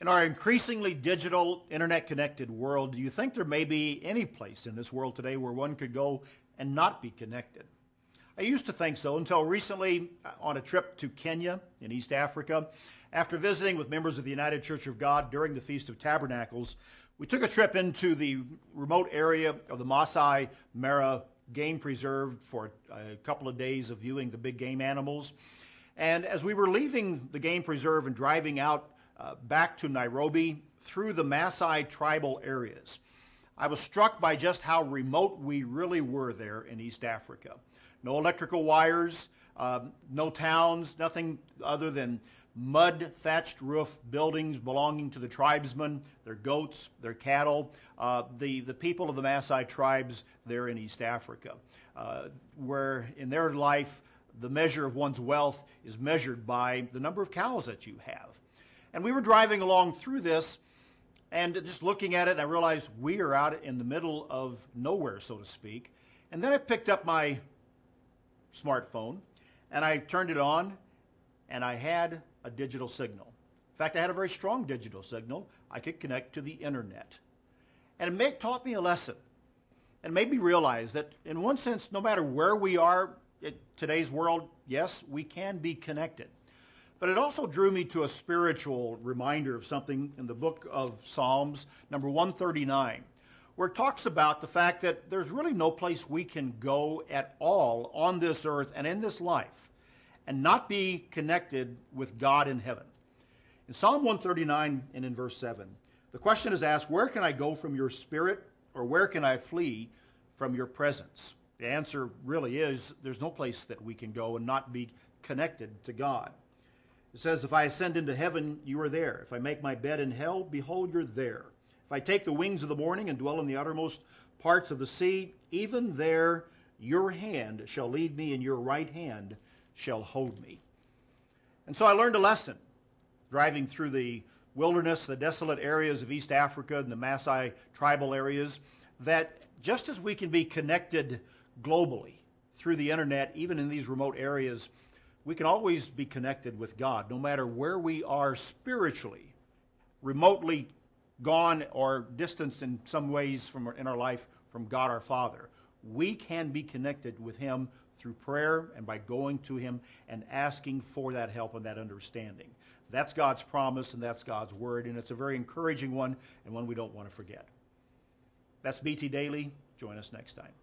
In our increasingly digital, internet-connected world, do you think there may be any place in this world today where one could go and not be connected? I used to think so until recently on a trip to Kenya in East Africa. After visiting with members of the United Church of God during the Feast of Tabernacles, we took a trip into the remote area of the Masai Mara Game Preserve for a couple of days of viewing the big game animals. And as we were leaving the game preserve and driving out back to Nairobi through the Maasai tribal areas, I was struck by just how remote we really were there in East Africa. No electrical wires, no towns, nothing other than mud thatched roof buildings belonging to the tribesmen, their goats, their cattle, the people of the Maasai tribes there in East Africa, where in their life the measure of one's wealth is measured by the number of cows that you have. And we were driving along through this and just looking at it, and I realized we are out in the middle of nowhere, so to speak. And then I picked up my smartphone and I turned it on, and I had a digital signal. In fact, I had a very strong digital signal. I could connect to the internet. And it taught me a lesson and made me realize that in one sense, no matter where we are in today's world, yes, we can be connected. But it also drew me to a spiritual reminder of something in the book of Psalms, number 139, where it talks about the fact that there's really no place we can go at all on this earth and in this life and not be connected with God in heaven. In Psalm 139 and in verse 7, the question is asked, where can I go from your spirit, or where can I flee from your presence? The answer really is there's no place that we can go and not be connected to God. It says, if I ascend into heaven, you are there. If I make my bed in hell, behold, you're there. If I take the wings of the morning and dwell in the uttermost parts of the sea, even there your hand shall lead me, and your right hand shall hold me. And so I learned a lesson driving through the wilderness, the desolate areas of East Africa and the Maasai tribal areas, that just as we can be connected globally through the internet, even in these remote areas, we can always be connected with God, no matter where we are spiritually, remotely gone or distanced in some ways in our life from God our Father. We can be connected with Him through prayer and by going to Him and asking for that help and that understanding. That's God's promise and that's God's word, and it's a very encouraging one and one we don't want to forget. That's BT Daily. Join us next time.